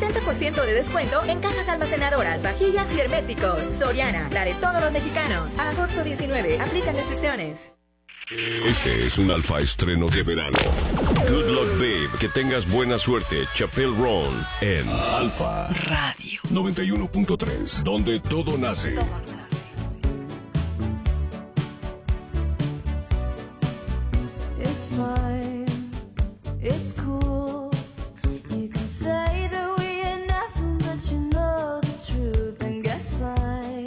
70% de descuento en cajas almacenadoras, vajillas y herméticos. Soriana, la de todos los mexicanos. A agosto 19, aplican restricciones. Este es un alfa estreno de verano. Good luck, babe. Que tengas buena suerte. Chapel Roan en Alfa Radio 91.3, donde todo nace.